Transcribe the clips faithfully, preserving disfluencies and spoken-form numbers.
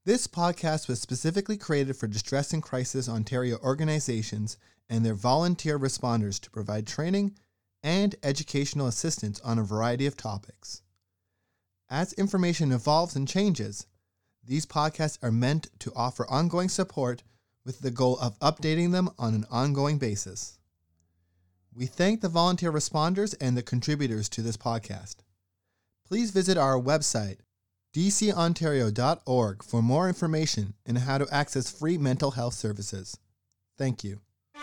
This podcast was specifically created for Distress and Crisis Ontario organizations and their volunteer responders to provide training and educational assistance on a variety of topics. As information evolves and changes, these podcasts are meant to offer ongoing support with the goal of updating them on an ongoing basis. We thank the volunteer responders and the contributors to this podcast. Please visit our website, d c ontario dot org, for more information and how to access free mental health services. Thank you.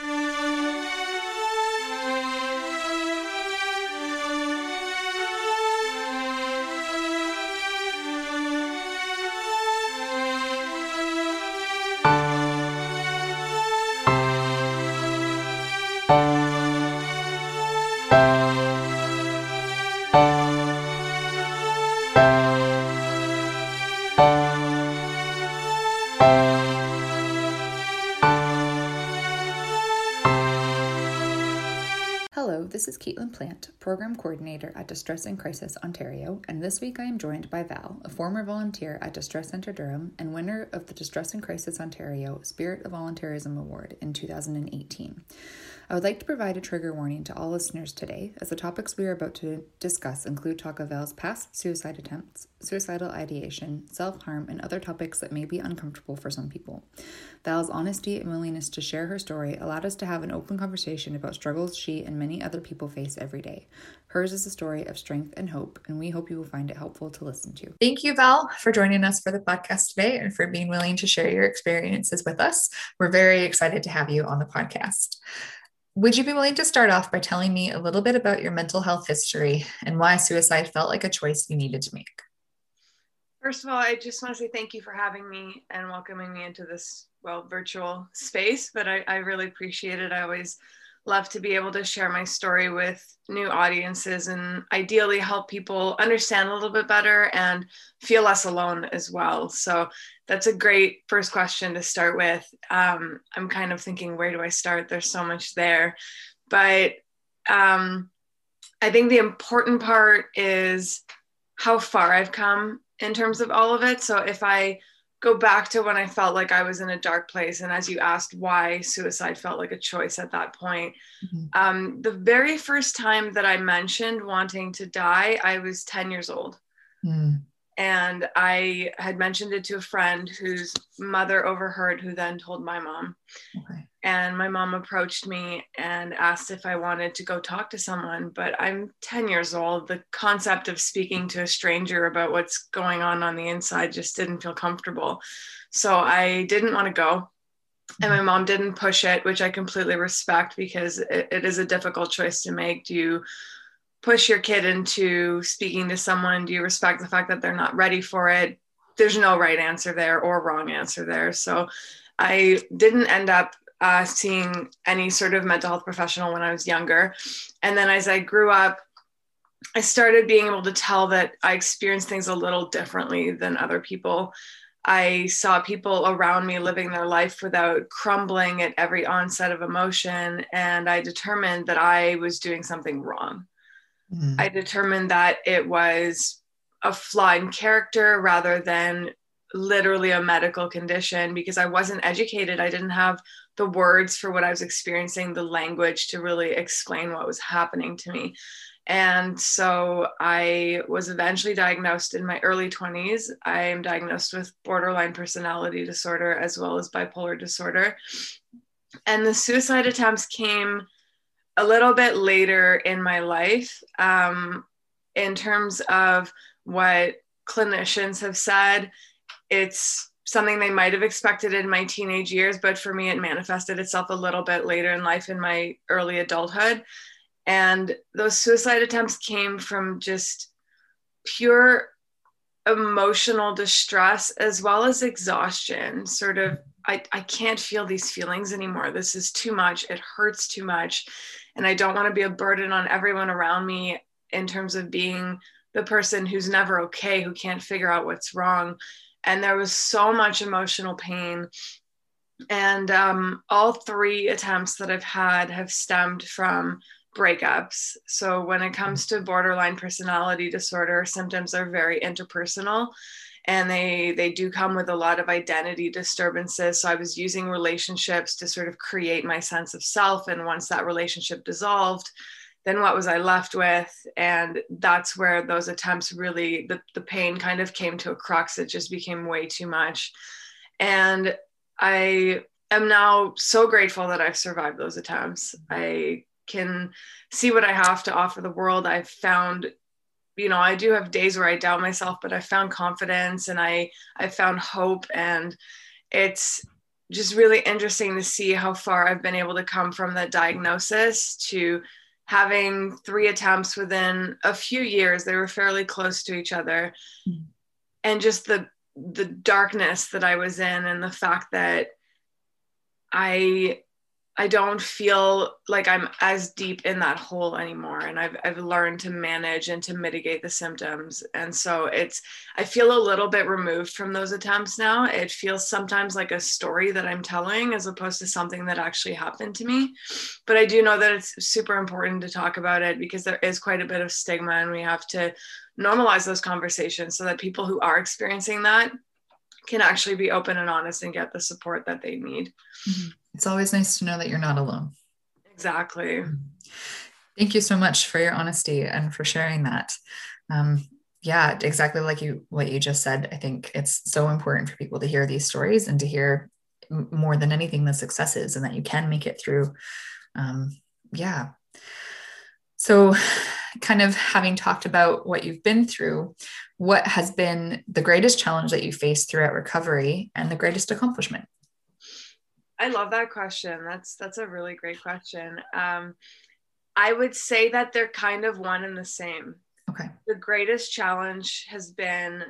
Hello, this is Caitlin Plant, Program Coordinator at Distress and Crisis Ontario, and this week I am joined by Val, a former volunteer at Distress Centre Durham and winner of the Distress and Crisis Ontario Spirit of Volunteerism Award in two thousand eighteen. I would like to provide a trigger warning to all listeners today, as the topics we are about to discuss include talk of Val's past suicide attempts, suicidal ideation, self-harm, and other topics that may be uncomfortable for some people. Val's honesty and willingness to share her story allowed us to have an open conversation about struggles she and many other people face every day. Hers is a story of strength and hope, and we hope you will find it helpful to listen to. Thank you, Val, for joining us for the podcast today and for being willing to share your experiences with us. We're very excited to have you on the podcast. Would you be willing to start off by telling me a little bit about your mental health history and why suicide felt like a choice you needed to make? First of all, I just want to say thank you for having me and welcoming me into this, well, virtual space, but I, I really appreciate it. I always love to be able to share my story with new audiences and ideally help people understand a little bit better and feel less alone as well. So that's a great first question to start with. Um, I'm kind of thinking, where do I start? There's so much there. But um, I think the important part is how far I've come in terms of all of it. So if I go back to when I felt like I was in a dark place, and as you asked why suicide felt like a choice at that point, mm-hmm. um, the very first time that I mentioned wanting to die, I was ten years old. Mm. And I had mentioned it to a friend whose mother overheard, who then told my mom. Okay. And my mom approached me and asked if I wanted to go talk to someone, but I'm ten years old. The concept of speaking to a stranger about what's going on on the inside just didn't feel comfortable. So I didn't want to go. And my mom didn't push it, which I completely respect, because it, it is a difficult choice to make. Do you push your kid into speaking to someone? Do you respect the fact that they're not ready for it? There's no right answer there or wrong answer there. So I didn't end up uh, seeing any sort of mental health professional when I was younger. And then as I grew up, I started being able to tell that I experienced things a little differently than other people. I saw people around me living their life without crumbling at every onset of emotion. And I determined that I was doing something wrong. Mm. I determined that it was a flaw in character rather than literally a medical condition, because I wasn't educated. I didn't have the words for what I was experiencing, the language to really explain what was happening to me. And so I was eventually diagnosed in my early twenties. I am diagnosed with borderline personality disorder as well as bipolar disorder. And the suicide attempts came a little bit later in my life. Um, in terms of what clinicians have said, it's something they might have expected in my teenage years, but for me, it manifested itself a little bit later in life, in my early adulthood. And those suicide attempts came from just pure emotional distress as well as exhaustion. Sort of, I, I can't feel these feelings anymore. This is too much. It hurts too much. And I don't want to be a burden on everyone around me in terms of being the person who's never okay, who can't figure out what's wrong. And there was so much emotional pain. And um, all three attempts that I've had have stemmed from breakups. So when it comes to borderline personality disorder, symptoms are very interpersonal. and they they do come with a lot of identity disturbances. So I was using relationships to sort of create my sense of self, and once that relationship dissolved, then what was I left with? And that's where those attempts really, the, the pain kind of came to a crux. It just became way too much. And I am now so grateful that I've survived those attempts. I can see what I have to offer the world. I've found, you know, I do have days where I doubt myself, but I found confidence, and I, I found hope. And it's just really interesting to see how far I've been able to come from that diagnosis to having three attempts within a few years. They were fairly close to each other. Mm-hmm. And just the the darkness that I was in, and the fact that I I don't feel like I'm as deep in that hole anymore. And I've I've learned to manage and to mitigate the symptoms. And so it's, I feel a little bit removed from those attempts now. It feels sometimes like a story that I'm telling as opposed to something that actually happened to me. But I do know that it's super important to talk about it, because there is quite a bit of stigma, and we have to normalize those conversations so that people who are experiencing that can actually be open and honest and get the support that they need. Mm-hmm. It's always nice to know that you're not alone. Exactly. Thank you so much for your honesty and for sharing that. Um, yeah, exactly like you, what you just said. I think it's so important for people to hear these stories and to hear m- more than anything the successes, and that you can make it through. Um, yeah. So kind of having talked about what you've been through, what has been the greatest challenge that you faced throughout recovery and the greatest accomplishment? I love that question. That's that's a really great question. Um, I would say that they're kind of one and the same. Okay. The greatest challenge has been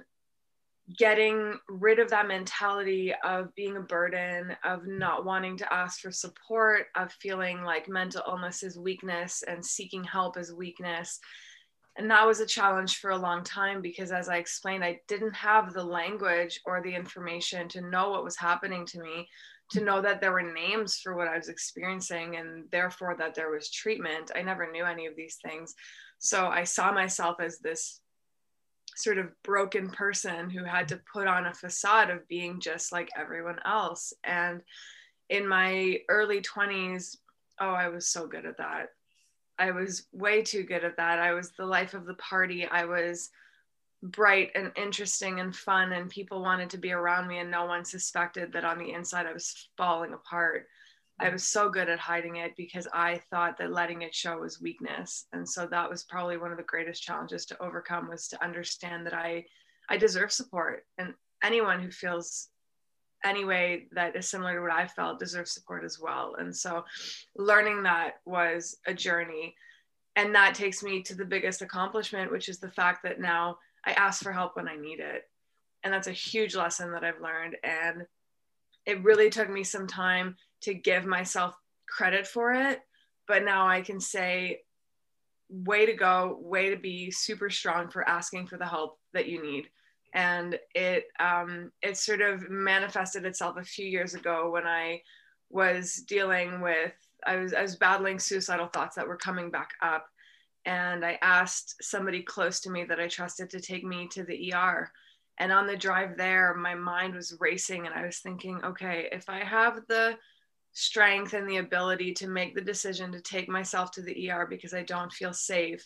getting rid of that mentality of being a burden, of not wanting to ask for support, of feeling like mental illness is weakness and seeking help is weakness. And that was a challenge for a long time, because as I explained, I didn't have the language or the information to know what was happening to me, to know that there were names for what I was experiencing, and therefore that there was treatment. I never knew any of these things. So I saw myself as this sort of broken person who had to put on a facade of being just like everyone else. And in my early twenties, oh, I was so good at that. I was way too good at that. I was the life of the party. I was bright and interesting and fun, and people wanted to be around me, and no one suspected that on the inside I was falling apart. I was so good at hiding it because I thought that letting it show was weakness. And so that was probably one of the greatest challenges to overcome, was to understand that I, I deserve support, and anyone who feels any way that is similar to what I felt deserves support as well. And so learning that was a journey, and that takes me to the biggest accomplishment, which is the fact that now I ask for help when I need it. And that's a huge lesson that I've learned. And it really took me some time to give myself credit for it. But now I can say, way to go, way to be super strong for asking for the help that you need. And it, um, it sort of manifested itself a few years ago when I was dealing with, I was, I was battling suicidal thoughts that were coming back up. And I asked somebody close to me that I trusted to take me to the E R. And on the drive there, my mind was racing, and I was thinking, okay, if I have the strength and the ability to make the decision to take myself to the E R because I don't feel safe,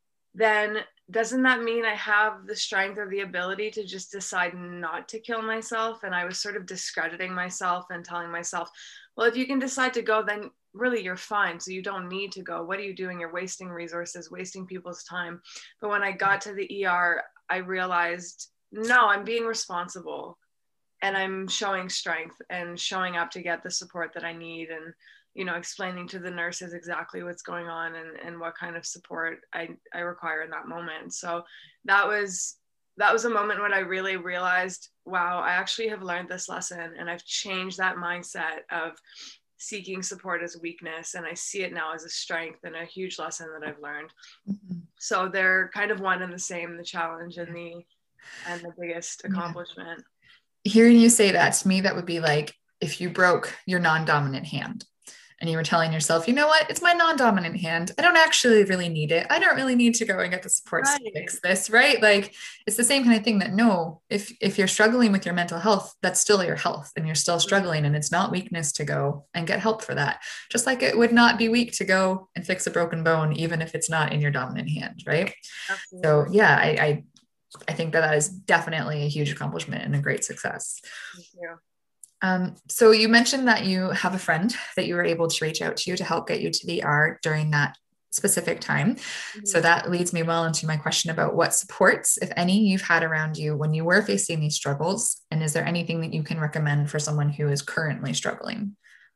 then doesn't that mean I have the strength or the ability to just decide not to kill myself? And I was sort of discrediting myself and telling myself, well, if you can decide to go, then really you're fine. So you don't need to go. What are you doing? You're wasting resources, wasting people's time. But when I got to the E R, I realized, no, I'm being responsible, and I'm showing strength and showing up to get the support that I need, and, you know, explaining to the nurses exactly what's going on and, and what kind of support I, I require in that moment. So that was, that was a moment when I really realized, wow, I actually have learned this lesson, and I've changed that mindset of seeking support as weakness. And I see it now as a strength and a huge lesson that I've learned. Mm-hmm. So they're kind of one and the same, the challenge and the, and the biggest accomplishment. Yeah. Hearing you say that, to me, that would be like if you broke your non-dominant hand and you were telling yourself, you know what, it's my non-dominant hand. I don't actually really need it. I don't really need to go and get the support Right. to fix this, right? Like it's the same kind of thing that no, if if you're struggling with your mental health, that's still your health and you're still struggling, and it's not weakness to go and get help for that. Just like it would not be weak to go and fix a broken bone, even if it's not in your dominant hand, right? Absolutely. So yeah, I, I I think that that is definitely a huge accomplishment and a great success. Thank you. Um, so you mentioned that you have a friend that you were able to reach out to to help get you to the E R during that specific time. Mm-hmm. So that leads me well into my question about what supports, if any, you've had around you when you were facing these struggles. And is there anything that you can recommend for someone who is currently struggling?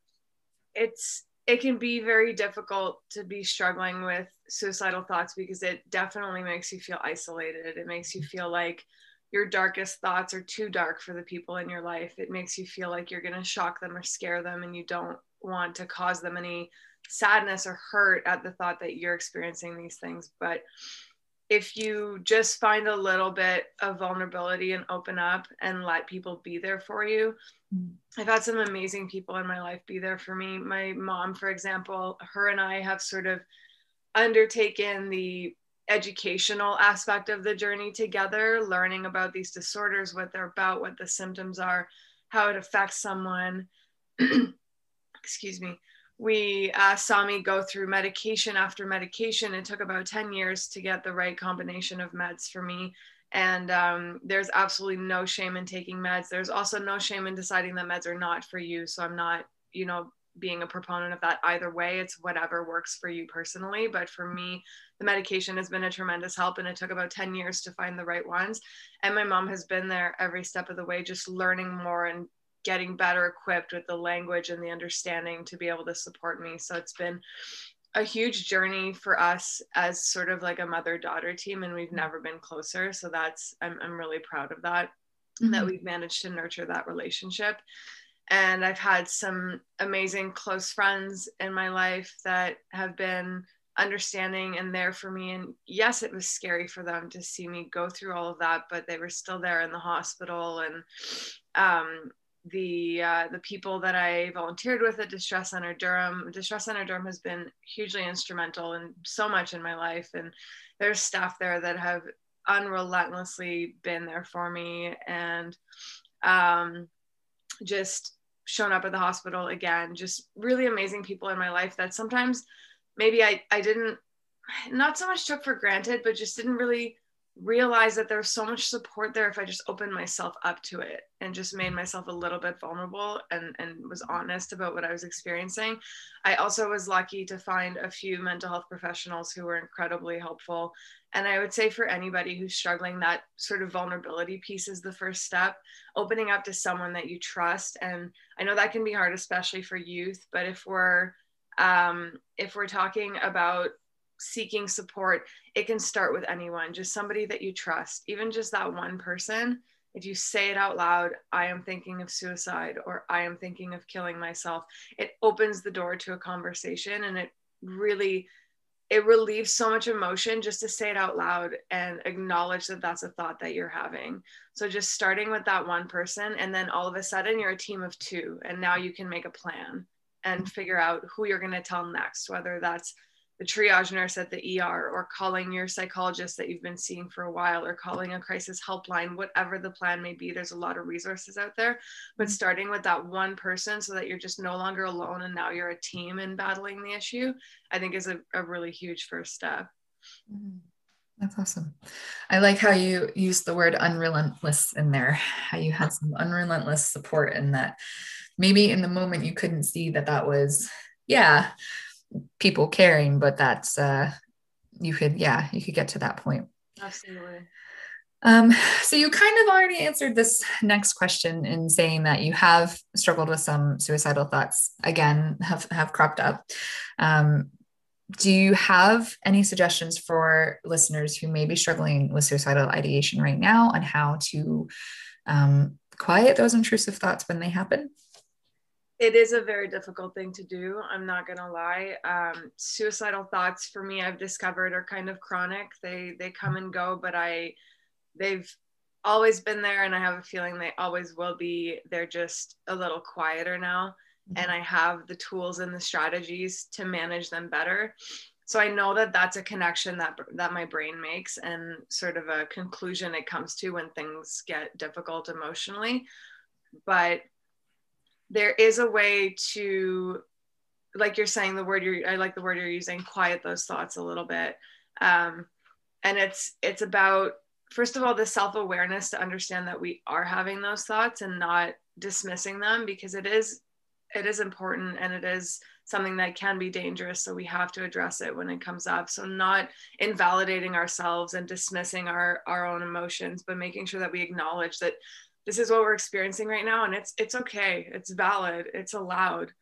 It's it can be very difficult to be struggling with suicidal thoughts because it definitely makes you feel isolated. It makes you feel like your darkest thoughts are too dark for the people in your life. It makes you feel like you're going to shock them or scare them, and you don't want to cause them any sadness or hurt at the thought that you're experiencing these things. But if you just find a little bit of vulnerability and open up and let people be there for you, I've had some amazing people in my life be there for me. My mom, for example, her and I have sort of undertaken the educational aspect of the journey together, learning about these disorders, what they're about, what the symptoms are, how it affects someone. Excuse me. We uh, saw me go through medication after medication. It took about ten years to get the right combination of meds for me. And um, there's absolutely no shame in taking meds. There's also no shame in deciding that meds are not for you. So I'm not, you know, being a proponent of that either way. It's whatever works for you personally. But for me, the medication has been a tremendous help, and it took about ten years to find the right ones. And my mom has been there every step of the way, just learning more and getting better equipped with the language and the understanding to be able to support me. So it's been a huge journey for us as sort of like a mother-daughter team, and we've never been closer. So that's, I'm, I'm really proud of that, mm-hmm. that we've managed to nurture that relationship. And I've had some amazing close friends in my life that have been understanding and there for me. And yes, it was scary for them to see me go through all of that, but they were still there in the hospital. And um, the uh, the people that I volunteered with at Distress Center Durham, Distress Center Durham has been hugely instrumental in so much in my life. And there's staff there that have unrelentlessly been there for me, and um, just shown up at the hospital again. Just really amazing people in my life that sometimes maybe I, I didn't, not so much took for granted, but just didn't really realize that there was so much support there if I just opened myself up to it and just made myself a little bit vulnerable and, and was honest about what I was experiencing. I also was lucky to find a few mental health professionals who were incredibly helpful. And I would say for anybody who's struggling, that sort of vulnerability piece is the first step, opening up to someone that you trust. And I know that can be hard, especially for youth, but if we're, um, if we're talking about seeking support, it can start with anyone, just somebody that you trust, even just that one person. If you say it out loud, I am thinking of suicide, or I am thinking of killing myself, it opens the door to a conversation, and it really, it relieves so much emotion just to say it out loud and acknowledge that that's a thought that you're having. So just starting with that one person, and then all of a sudden you're a team of two, and now you can make a plan and figure out who you're going to tell next, whether that's the triage nurse at the E R, or calling your psychologist that you've been seeing for a while, or calling a crisis helpline, whatever the plan may be. There's a lot of resources out there, but starting with that one person so that you're just no longer alone and now you're a team in battling the issue, I think is a, a really huge first step. That's awesome. I like how you use the word unrelentless in there, how you had some unrelentless support, and that maybe in the moment you couldn't see that that was, yeah, people caring, but that's uh you could yeah you could get to that point. Absolutely. Um so you kind of already answered this next question in saying that you have struggled with some suicidal thoughts again, have have cropped up. Um do you have any suggestions for listeners who may be struggling with suicidal ideation right now on how to um quiet those intrusive thoughts when they happen? It is a very difficult thing to do. I'm not going to lie. Um, suicidal thoughts for me, I've discovered, are kind of chronic. They, they come and go, but I, they've always been there, and I have a feeling they always will be. They're just a little quieter now. and I have the tools and the strategies to manage them better. So I know that that's a connection that that my brain makes, and sort of a conclusion it comes to when things get difficult emotionally. But there is a way to, like you're saying, the word you're, I like the word you're using, quiet those thoughts a little bit. Um, and it's, it's about, first of all, the self-awareness to understand that we are having those thoughts and not dismissing them, because it is, it is important, and it is something that can be dangerous. So we have to address it when it comes up. So not invalidating ourselves and dismissing our, our own emotions, but making sure that we acknowledge that this is what we're experiencing right now. And it's, it's okay. It's valid. It's allowed.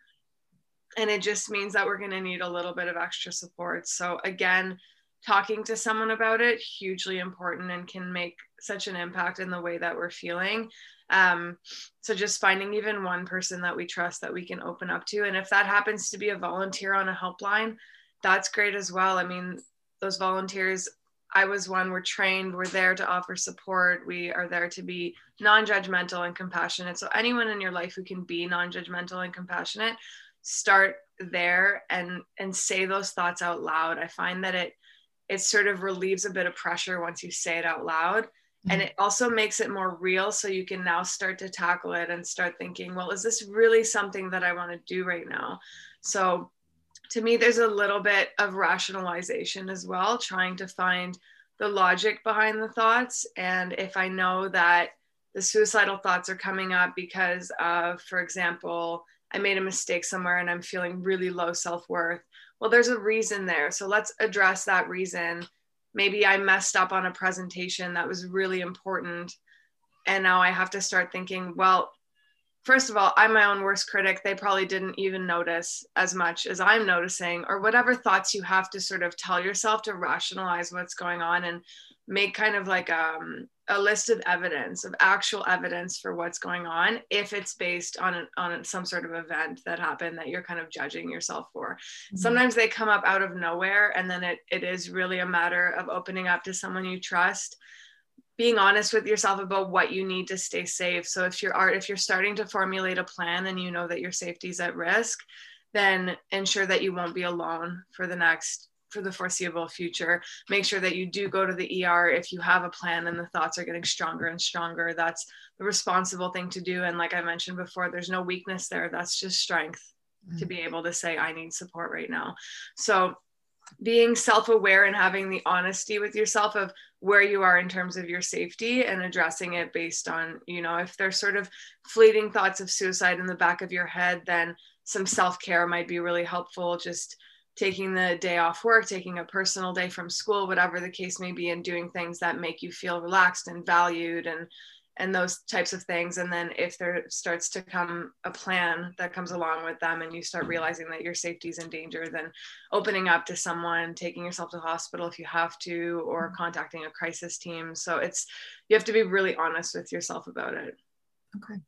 And it just means that we're going to need a little bit of extra support. So again, talking to someone about it, hugely important, and can make such an impact in the way that we're feeling. Um, so just finding even one person that we trust that we can open up to. And if that happens to be a volunteer on a helpline, that's great as well. I mean, those volunteers, I was one, we're trained, we're there to offer support. We are there to be non-judgmental and compassionate. So anyone in your life who can be non-judgmental and compassionate, start there and, and say those thoughts out loud. I find that it, it sort of relieves a bit of pressure once you say it out loud. Mm-hmm. And it also makes it more real. So you can now start to tackle it and start thinking, well, is this really something that I want to do right now? So to me, there's a little bit of rationalization as well, trying to find the logic behind the thoughts. And if I know that the suicidal thoughts are coming up because of, for example, I made a mistake somewhere and I'm feeling really low self-worth, well, there's a reason there. So let's address that reason. Maybe I messed up on a presentation that was really important. And now I have to start thinking, well, first of all, I'm my own worst critic. They probably didn't even notice as much as I'm noticing, or whatever thoughts you have to sort of tell yourself to rationalize what's going on, and make kind of like um, a list of evidence, of actual evidence for what's going on, if it's based on, an, on some sort of event that happened that you're kind of judging yourself for. Mm-hmm. Sometimes they come up out of nowhere, and then it, it is really a matter of opening up to someone you trust, being honest with yourself about what you need to stay safe. So if you're if you're starting to formulate a plan and you know that your safety is at risk, then ensure that you won't be alone for the next, for the foreseeable future. Make sure that you do go to the E R if you have a plan and the thoughts are getting stronger and stronger. That's the responsible thing to do. And like I mentioned before, there's no weakness there. That's just strength mm-hmm. to be able to say, I need support right now. So being self-aware and having the honesty with yourself of where you are in terms of your safety, and addressing it based on, you know, if there's sort of fleeting thoughts of suicide in the back of your head, then some self-care might be really helpful. Just taking the day off work, taking a personal day from school, whatever the case may be, and doing things that make you feel relaxed and valued, and and those types of things. And then if there starts to come a plan that comes along with them, and you start realizing that your safety is in danger, then opening up to someone, taking yourself to the hospital if you have to, or contacting a crisis team. So it's, you have to be really honest with yourself about it. Okay.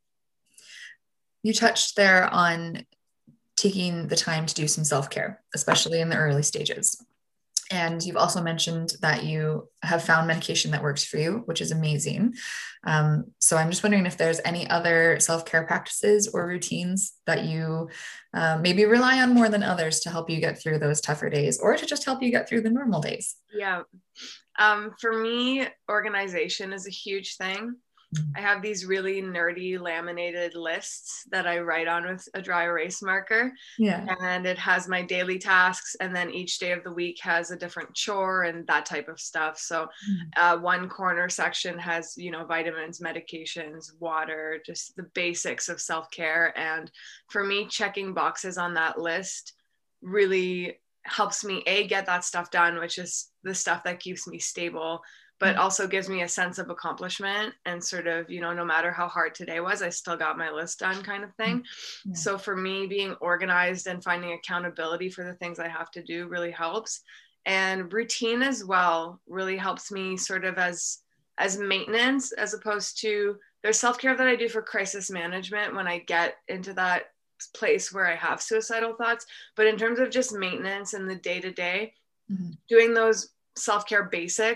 You touched there on taking the time to do some self-care, especially in the early stages. And you've also mentioned that you have found medication that works for you, which is amazing. Um, so I'm just wondering if there's any other self-care practices or routines that you uh, maybe rely on more than others to help you get through those tougher days, or to just help you get through the normal days. Yeah. Um, for me, organization is a huge thing. I have these really nerdy laminated lists that I write on with a dry erase marker. Yeah. And it has my daily tasks, and then each day of the week has a different chore and that type of stuff. So uh, one corner section has, you know, vitamins, medications, water, just the basics of self-care. And for me, checking boxes on that list really helps me, A, get that stuff done, which is the stuff that keeps me stable, but also gives me a sense of accomplishment, and sort of, you know, no matter how hard today was, I still got my list done, kind of thing. Yeah. So for me, being organized and finding accountability for the things I have to do really helps. And routine as well really helps me sort of as, as maintenance, as opposed to, there's self-care that I do for crisis management when I get into that place where I have suicidal thoughts. But in terms of just maintenance and the day-to-day, mm-hmm. doing those self-care basics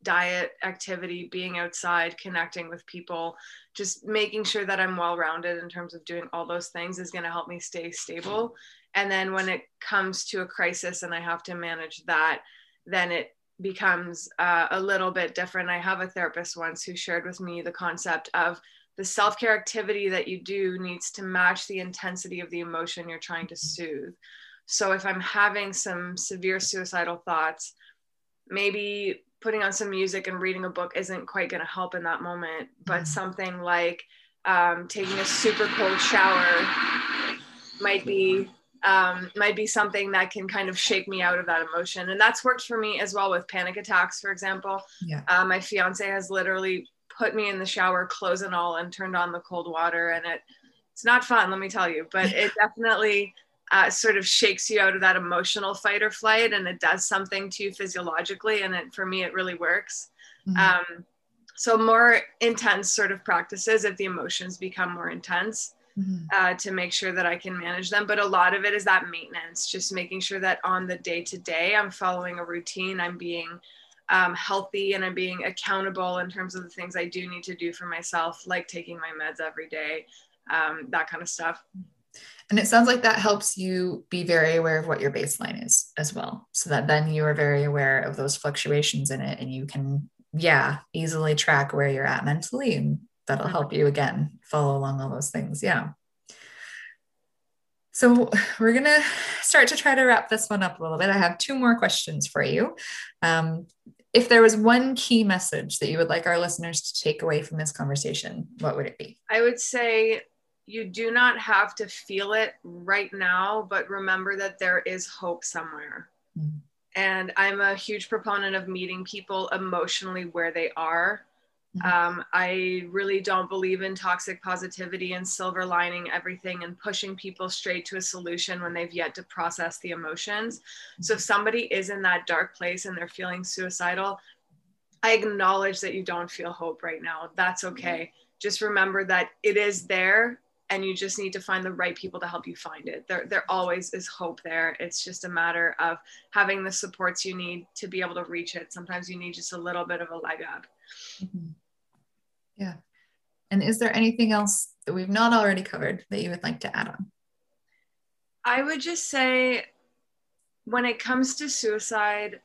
diet, activity, being outside, connecting with people, just making sure that I'm well-rounded in terms of doing all those things is going to help me stay stable. And then when it comes to a crisis and I have to manage that, then it becomes uh, a little bit different. I have a therapist once who shared with me the concept of the self-care activity that you do needs to match the intensity of the emotion you're trying to soothe. So if I'm having some severe suicidal thoughts, maybe putting on some music and reading a book isn't quite going to help in that moment, but mm-hmm. something like um, taking a super cold shower might be um, might be something that can kind of shake me out of that emotion. And that's worked for me as well with panic attacks, for example. Yeah. Uh, my fiance has literally put me in the shower, clothes and all, and turned on the cold water. And it it's not fun, let me tell you, but it definitely uh, sort of shakes you out of that emotional fight or flight, and it does something to you physiologically. And it, for me, it really works. Mm-hmm. Um, so more intense sort of practices if the emotions become more intense. Mm-hmm. Uh, to make sure that I can manage them. But a lot of it is that maintenance, just making sure that on the day to day, I'm following a routine, I'm being um, healthy, and I'm being accountable in terms of the things I do need to do for myself, like taking my meds every day, um, that kind of stuff. And it sounds like that helps you be very aware of what your baseline is as well. So that then you are very aware of those fluctuations in it, and you can, yeah, easily track where you're at mentally, and that'll help you again follow along all those things. Yeah. So we're going to start to try to wrap this one up a little bit. I have two more questions for you. Um, if there was one key message that you would like our listeners to take away from this conversation, what would it be? I would say you do not have to feel it right now, but remember that there is hope somewhere. Mm-hmm. And I'm a huge proponent of meeting people emotionally where they are. Um, I really don't believe in toxic positivity and silver lining everything and pushing people straight to a solution when they've yet to process the emotions. So if somebody is in that dark place and they're feeling suicidal, I acknowledge that you don't feel hope right now. That's okay. Just remember that it is there, and you just need to find the right people to help you find it. There, there always is hope there. It's just a matter of having the supports you need to be able to reach it. Sometimes you need just a little bit of a leg up. Mm-hmm. Yeah. And is there anything else that we've not already covered that you would like to add on? I would just say, when it comes to suicide,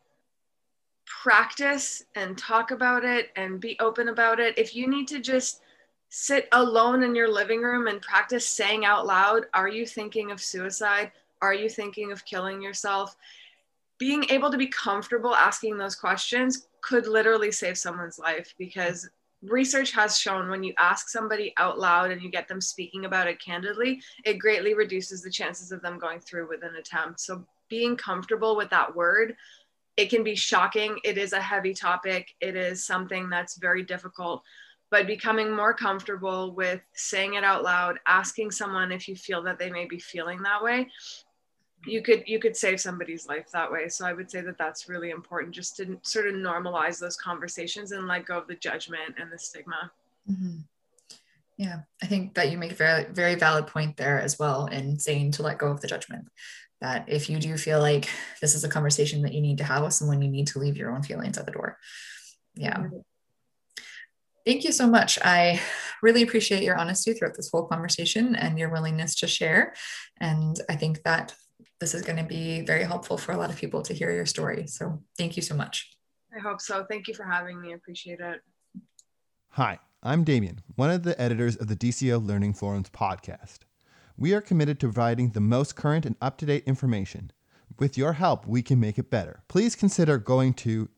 practice and talk about it and be open about it. If you need to just sit alone in your living room and practice saying out loud, are you thinking of suicide? Are you thinking of killing yourself? Being able to be comfortable asking those questions could literally save someone's life, because research has shown when you ask somebody out loud and you get them speaking about it candidly, it greatly reduces the chances of them going through with an attempt. So being comfortable with that word, it can be shocking. It is a heavy topic. It is something that's very difficult, but becoming more comfortable with saying it out loud, asking someone if you feel that they may be feeling that way, you could you could save somebody's life that way. So I would say that that's really important, just to sort of normalize those conversations and let go of the judgment and the stigma. Mm-hmm. Yeah, I think that you make a very, very valid point there as well, in saying to let go of the judgment. That if you do feel like this is a conversation that you need to have with someone, you need to leave your own feelings at the door. Yeah. Mm-hmm. Thank you so much. I really appreciate your honesty throughout this whole conversation and your willingness to share. And I think that this is going to be very helpful for a lot of people to hear your story. So thank you so much. I hope so. Thank you for having me. I appreciate it. Hi, I'm Damien, one of the editors of the D C O Learning Forums podcast. We are committed to providing the most current and up-to-date information. With your help, we can make it better. Please consider going to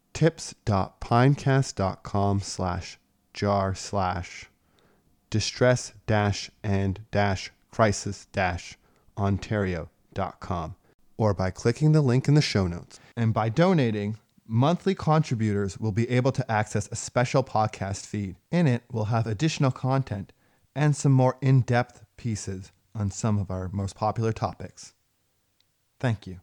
tips.pinecast.com slash jar slash distress dash and dash crisis dash Ontario dot com, or by clicking the link in the show notes. And by donating, monthly contributors will be able to access a special podcast feed. In it, we'll have additional content and some more in-depth pieces on some of our most popular topics. Thank you.